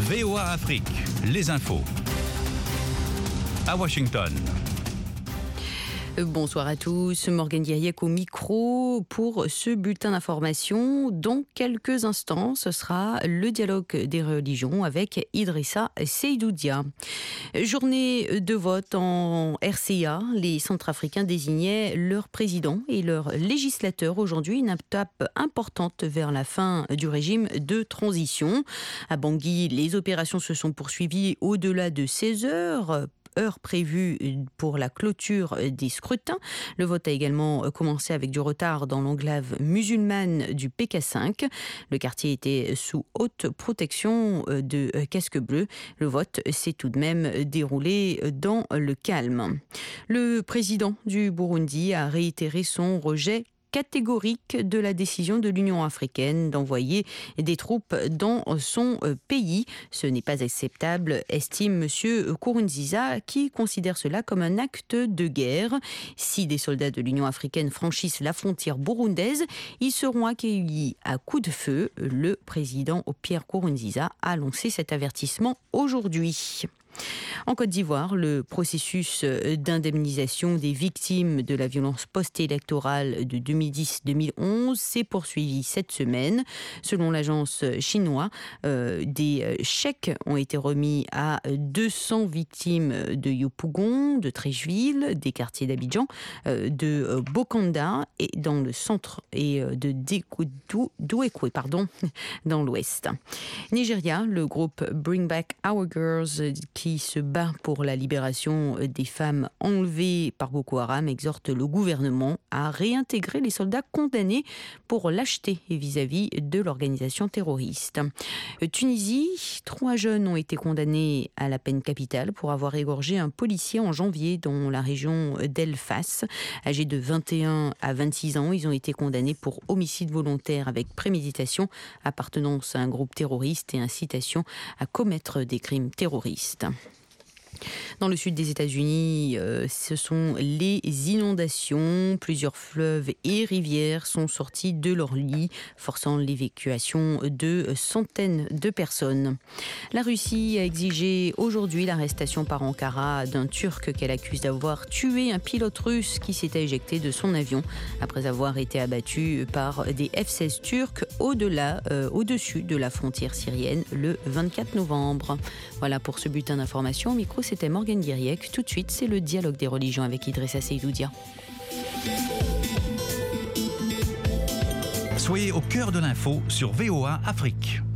VOA Afrique, les infos. À Washington. Bonsoir à tous, Morgane Guiriec au micro pour ce bulletin d'information. Dans quelques instants, ce sera le dialogue des religions avec Idrissa Seydou Dia. Journée de vote en RCA, les Centrafricains désignaient leur président et leur législateur aujourd'hui, une étape importante vers la fin du régime de transition. À Bangui, les opérations se sont poursuivies au-delà de 16 heures prévue pour la clôture des scrutins. Le vote a également commencé avec du retard dans l'enclave musulmane du PK5. Le quartier était sous haute protection de casques bleus. Le vote s'est tout de même déroulé dans le calme. Le président du Burundi a réitéré son rejet catégorique de la décision de l'Union africaine d'envoyer des troupes dans son pays. Ce n'est pas acceptable, estime M. Nkurunziza, qui considère cela comme un acte de guerre. Si des soldats de l'Union africaine franchissent la frontière burundaise, ils seront accueillis à coups de feu. Le président Pierre Nkurunziza a lancé cet avertissement aujourd'hui. En Côte d'Ivoire, le processus d'indemnisation des victimes de la violence post-électorale de 2010-2011 s'est poursuivi cette semaine. Selon l'agence chinoise, des chèques ont été remis à 200 victimes de Yopougon, de Treichville, des quartiers d'Abidjan, de Bokanda et dans le centre et de Douekoué, dans l'ouest. Nigeria, le groupe Bring Back Our Girls qui se bat pour la libération des femmes enlevées par Boko Haram exhorte le gouvernement à réintégrer les soldats condamnés pour lâcheté vis-à-vis de l'organisation terroriste. Tunisie, 3 jeunes ont été condamnés à la peine capitale pour avoir égorgé un policier en janvier dans la région d'El Fas. Âgés de 21 à 26 ans, ils ont été condamnés pour homicide volontaire avec préméditation, appartenance à un groupe terroriste et incitation à commettre des crimes terroristes. Dans le sud des États-Unis, ce sont les inondations. Plusieurs fleuves et rivières sont sortis de leur lit, forçant l'évacuation de centaines de personnes. La Russie a exigé aujourd'hui l'arrestation par Ankara d'un Turc qu'elle accuse d'avoir tué un pilote russe qui s'était éjecté de son avion après avoir été abattu par des F-16 turcs au-dessus de la frontière syrienne le 24 novembre. Voilà pour ce bulletin d'information. Au micro, c'était Morgane Guiriec. Tout de suite, c'est le dialogue des religions avec Idrissa Seydou Dia. Soyez au cœur de l'info sur VOA Afrique.